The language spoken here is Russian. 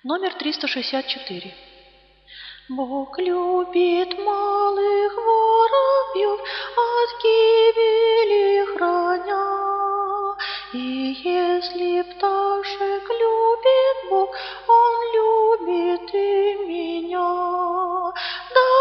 Номер 364. Бог любит малых воробьев, от гибели храня. И если пташек любит Бог, Он любит и меня. Да